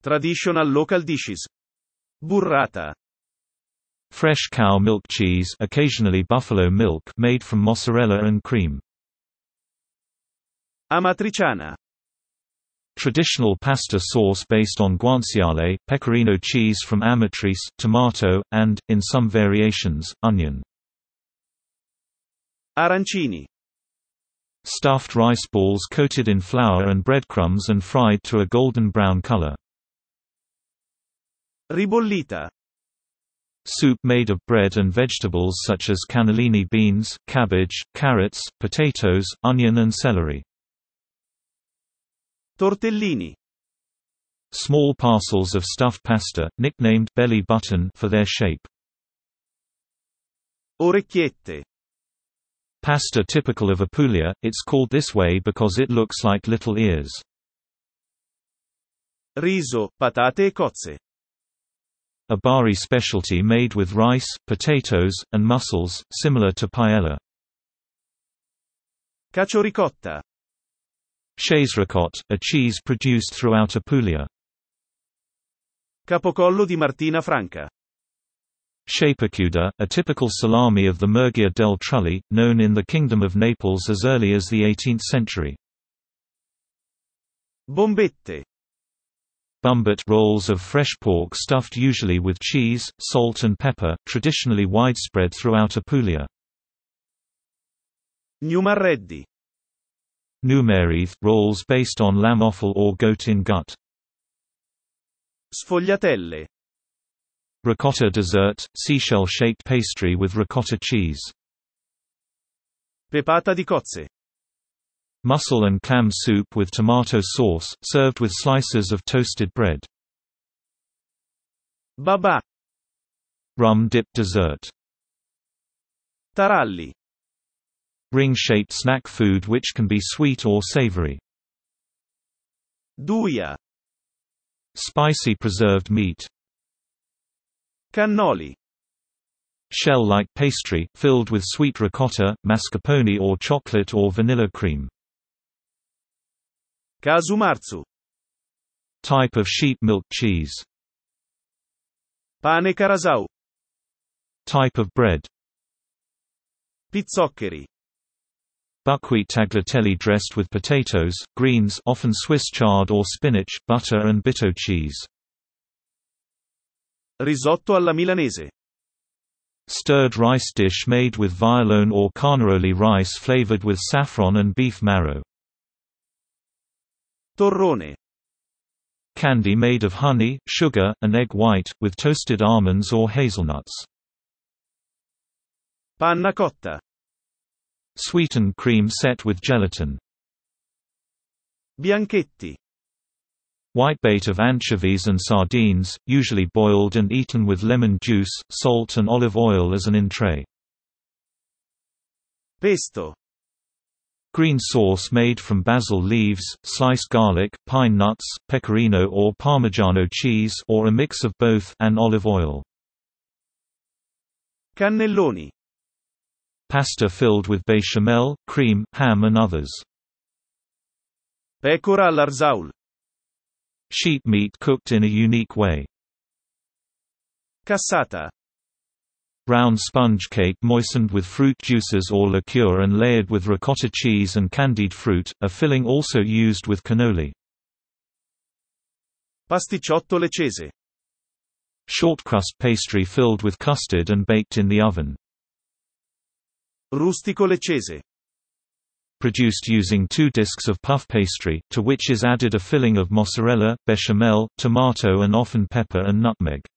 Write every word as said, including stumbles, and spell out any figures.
Traditional local dishes. Burrata. Fresh cow milk cheese, occasionally buffalo milk, made from mozzarella and cream. Amatriciana. Traditional pasta sauce based on guanciale, pecorino cheese from Amatrice, tomato, and, in some variations, onion. Arancini. Stuffed rice balls coated in flour and breadcrumbs and fried to a golden brown color. Ribollita. Soup made of bread and vegetables such as cannellini beans, cabbage, carrots, potatoes, onion and celery. Tortellini. Small parcels of stuffed pasta, nicknamed belly button for their shape. Orecchiette. Pasta typical of Apulia, it's called this way because it looks like little ears. Riso, patate e cozze. A Bari specialty made with rice, potatoes, and mussels, similar to paella. Cacio ricotta. Chaise-ricotte, a cheese produced throughout Apulia. Capocollo di Martina Franca. Shapecuda, a typical salami of the Murgia del Trulli, known in the Kingdom of Naples as early as the eighteenth century. Bombette. Bumbet, rolls of fresh pork stuffed usually with cheese, salt and pepper, traditionally widespread throughout Apulia. Numarreddi. Numerith, rolls based on lamb offal or goat in gut. Sfogliatelle. Ricotta dessert, seashell-shaped pastry with ricotta cheese. Pepata di cozze. Mussel and clam soup with tomato sauce, served with slices of toasted bread. Babà. Rum-dipped dessert. Taralli. Ring-shaped snack food which can be sweet or savory. Duia. Spicy preserved meat. Cannoli. Shell-like pastry, filled with sweet ricotta, mascarpone or chocolate or vanilla cream. Casumarzu. Type of sheep milk cheese. Pane carasau. Type of bread. Pizzoccheri. Buckwheat tagliatelle dressed with potatoes, greens, often Swiss chard or spinach, butter and bitto cheese. Risotto alla milanese. Stirred rice dish made with violone or carnaroli rice flavored with saffron and beef marrow. Torrone. Candy made of honey, sugar, and egg white, with toasted almonds or hazelnuts. Panna cotta. Sweetened cream set with gelatin. Bianchetti. Whitebait of anchovies and sardines, usually boiled and eaten with lemon juice, salt and olive oil as an entrée. Pesto. Green sauce made from basil leaves, sliced garlic, pine nuts, pecorino or Parmigiano cheese or a mix of both, and olive oil. Cannelloni. Pasta filled with béchamel, cream, ham and others. Pecora all'arzaul. Sheep meat cooked in a unique way. Cassata. Round sponge cake moistened with fruit juices or liqueur and layered with ricotta cheese and candied fruit, a filling also used with cannoli. Pasticciotto leccese. Short crust pastry filled with custard and baked in the oven. Rustico leccese. Produced using two discs of puff pastry, to which is added a filling of mozzarella, bechamel, tomato and often pepper and nutmeg.